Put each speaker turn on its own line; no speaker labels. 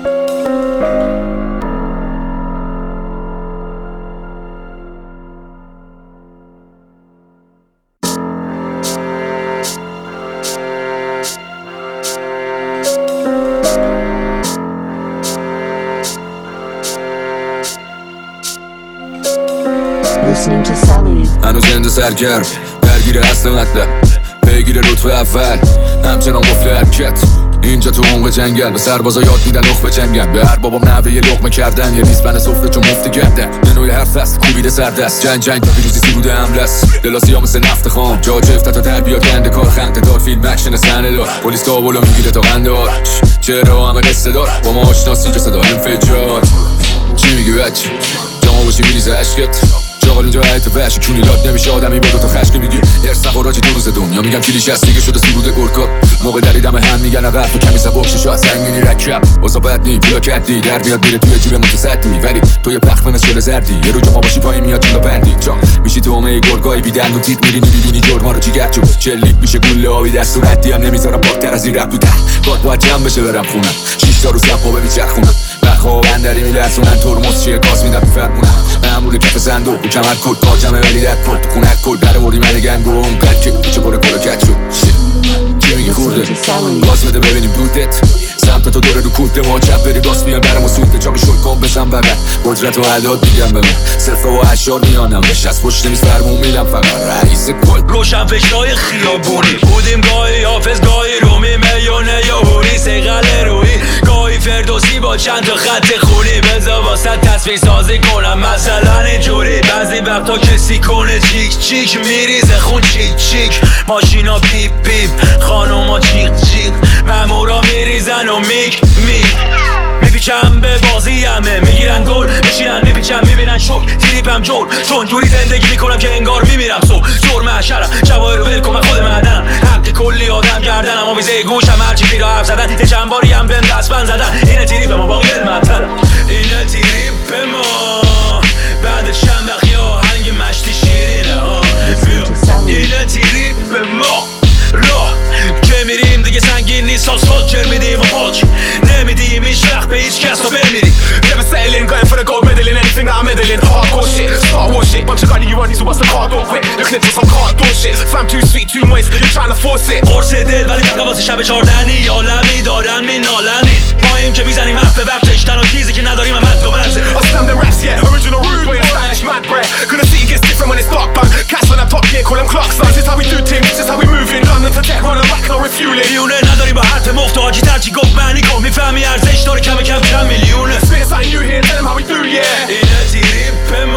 Listening to Salud.
هنوز زنده سرگرم درگیر اصل مطلب پیگیر رتبه اول همچنان قفل حرکت اینجا تو عمق جنگل به سربازا یاد میدن نخبه جنگن به هر بابام نوه یه لقمه کردن یه ریز بن سفره چون مفتی گردن به نوع هر فصل کوبیده سردست جنگ پیروزی سیروده حملس دلاسی ها مثل نفت خام جا جفت تا تربیات گنده کار خنده دار فیلم اکشن صحنه دار پلیس کابلو میگیره تا قندار چهره همه قصه دار با ما آشناسی که صدا انفجار چی میگی بچه جامو باشی میریزه عشقت جاغل اینجا حیط وحش کونی لاد نمیشه آدمی با دوتا خشک میگی ارس نخوراجی دو روز دنیا میگم کلیش هست دیگه شده سیروده گرکا موقع دریدم هم میگن عقب تو کمی سباکشی شاید سنگینی رکب اوزا بد نی پولا کردی در بیاد میره توی جیب متصدی ولی تو یه پخ من از شل زردی یه رو که ما باشی پایی میاد جلو بندی جا میشی تو همه گرگایی بیدن و تیت میرینی ببینی جرما رو جیگر چون چلیک میشه گوله آبی دست و ردی هم نمیذارم باکتر از این رب بودن گاد باید جمع بشه برم خونم 6 تا رو سبا بچرخونم بخواب اندری میلرزونن ترمز چیه گاز میدم بفرمونم معمول کف صندوق و کمر کل تاجمه ولی در کل خونک کل در وردی مدگن گم قد که پیچه پره کل کت شد چی میگی خورده باز بده ببینیم دودت سمت تو داره رو کوده ما چپ بری باز میان برم و سوده چاقی شد کن بزن ببر قدرت و عداد میگم به من صرفه و اشار میانم نشست پشت نمیز فرمون میلم فقط رئیس کل
روشن فشای خیابونی بودیم گاهی حافظ گاهی رومی میونه یا هوری سیغل روی گاهی فردوسی با چند تا خط خونی بزا واسه تصویر سازی کنم مثلا اینجوری بعضی وقتا کسی کنه چیک چیک میریزه خون چیک چیک ماشینا پیپ پیپ خانوما چیک چیک مامورا میریزن و میک میپیچم به بازی همه میگیرن گل میشینن میپیچم میبینن شک تریپم جور چون جوری زندگی میکنم که انگار میمیرم صبح جور محشرم شبای رو ول کن من خود معدنم حق کلی آدم گردنم آویزه گوشم هرچی پیرا حرف زدن یه چند باری هم بهم دست بند زدن اینه تریپ ما باقی علمترم اینه تریپ ما بعد چند وقت یه آهنگ مشتی شیرینه ها اینه تریپ ما راه که میریم دیگه سنگین نیست آسفالت چر میدیم و پاک نمیدیم هیچ وقت به هیچ کس تا بمیریم
Never settling, going for the gold medal in anything that I'm meddling. Hardcore shit, Star Wars shit. Bunch of guys you running, so what's the car door quick? The clips are some car door shit. Fam too sweet, too moist, you're trying to force it.
قرص دل ولی فقط واسه شب چاردنی یا لبی دارن مینالنی ماییم که میزنیم حرف به وقتش تنها چیزی که نداریم هم حد و مرزه
I slam them raps, yeah, original rude way of stylish mad breath. Gonna see it gets different when it's dark, but cats on that top gear, call them clocks. This is how we do things, this is how we move in London to tech, running back, no refueling.
میونه نداریم با حرف مفت و حاجی ترچی گفت معنی گفت میفهمی ارزش داره کم کم میلیونه
Spit something new here, tell them how we do, yeah.
اینه تریپ